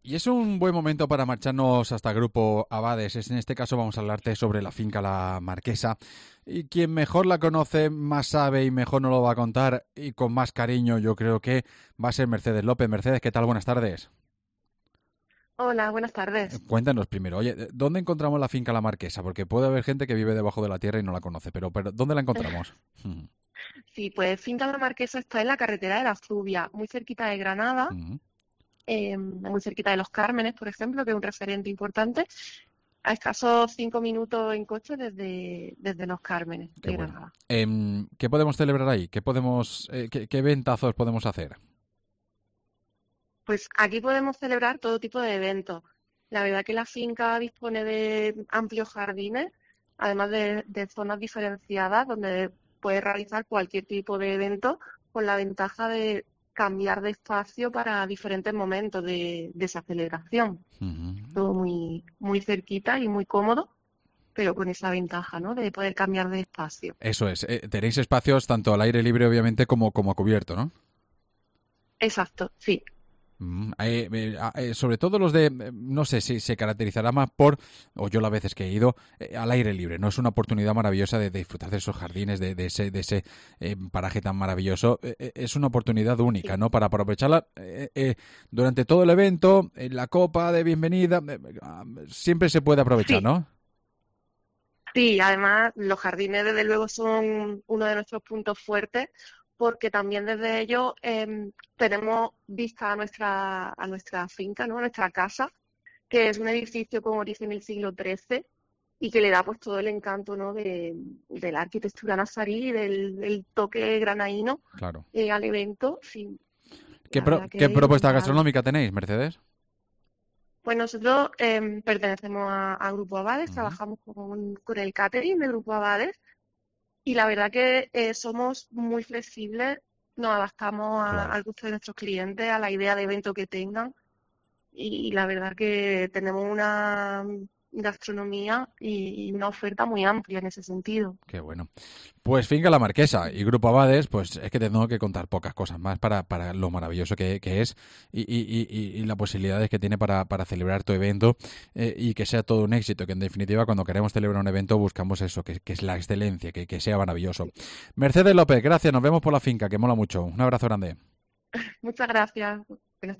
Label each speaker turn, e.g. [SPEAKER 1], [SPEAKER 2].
[SPEAKER 1] Y es un buen momento para marcharnos hasta Grupo Abades. En este caso vamos a hablarte sobre la finca La Marquesa. Y quien mejor la conoce, más sabe y mejor nos lo va a contar y con más cariño, yo creo que va a ser Mercedes López. Mercedes, ¿qué tal? Buenas tardes.
[SPEAKER 2] Hola, buenas tardes.
[SPEAKER 1] Cuéntanos primero, oye, ¿dónde encontramos la finca La Marquesa? Porque puede haber gente que vive debajo de la tierra y no la conoce, pero ¿dónde la encontramos?
[SPEAKER 2] Sí, pues Finca La Marquesa está en la carretera de la Zubia, muy cerquita de Granada, muy cerquita de Los Cármenes, por ejemplo, que es un referente importante, a escasos 5 minutos en coche desde Los Cármenes
[SPEAKER 1] Qué
[SPEAKER 2] de
[SPEAKER 1] bueno.
[SPEAKER 2] Granada.
[SPEAKER 1] ¿Qué podemos celebrar ahí? ¿Qué ventazos podemos hacer?
[SPEAKER 2] Pues aquí podemos celebrar todo tipo de eventos. La verdad que la finca dispone de amplios jardines, además de zonas diferenciadas donde puedes realizar cualquier tipo de evento con la ventaja de cambiar de espacio para diferentes momentos de esa celebración.
[SPEAKER 1] Ujú.
[SPEAKER 2] Todo muy, muy cerquita y muy cómodo, pero con esa ventaja, ¿no? De poder cambiar de espacio.
[SPEAKER 1] Eso es. Tenéis espacios tanto al aire libre, obviamente, como a cubierto, ¿no?
[SPEAKER 2] Exacto, sí.
[SPEAKER 1] Sobre todo los no sé si se caracterizará más o yo las veces que he ido, al aire libre, ¿no? Es una oportunidad maravillosa de disfrutar de esos jardines, de ese paraje tan maravilloso. Es una oportunidad única,
[SPEAKER 2] Sí.
[SPEAKER 1] ¿no? Para aprovecharla durante todo el evento, en la copa de bienvenida, siempre se puede aprovechar,
[SPEAKER 2] Sí,
[SPEAKER 1] ¿no?
[SPEAKER 2] sí, además los jardines desde luego son uno de nuestros puntos fuertes porque también desde ellos tenemos vista a nuestra finca, ¿no? A nuestra casa, que es un edificio con origen del siglo XIII y que le da pues todo el encanto, ¿no? de la arquitectura nazarí, del toque granaíno
[SPEAKER 1] Claro.
[SPEAKER 2] al evento. Sí,
[SPEAKER 1] ¿Qué,
[SPEAKER 2] la verdad
[SPEAKER 1] qué
[SPEAKER 2] que es
[SPEAKER 1] propuesta
[SPEAKER 2] inigualable.
[SPEAKER 1] gastronómica tenéis, Mercedes?
[SPEAKER 2] Pues nosotros pertenecemos a Grupo Abades,
[SPEAKER 1] Ujú.
[SPEAKER 2] trabajamos con el catering de Grupo Abades. Y la verdad que somos muy flexibles, nos adaptamos
[SPEAKER 1] Claro.
[SPEAKER 2] al gusto de nuestros clientes, a la idea de evento que tengan y la verdad que tenemos una gastronomía y una oferta muy amplia en ese sentido.
[SPEAKER 1] Qué bueno. Pues Finca La Marquesa y Grupo Abades, pues es que tengo que contar pocas cosas más para lo maravilloso que es y las posibilidades que tiene para celebrar tu evento y que sea todo un éxito, que en definitiva cuando queremos celebrar un evento buscamos eso, que es la excelencia, que sea maravilloso. Mercedes López, gracias, nos vemos por la finca, que mola mucho. Un abrazo grande.
[SPEAKER 2] Muchas gracias.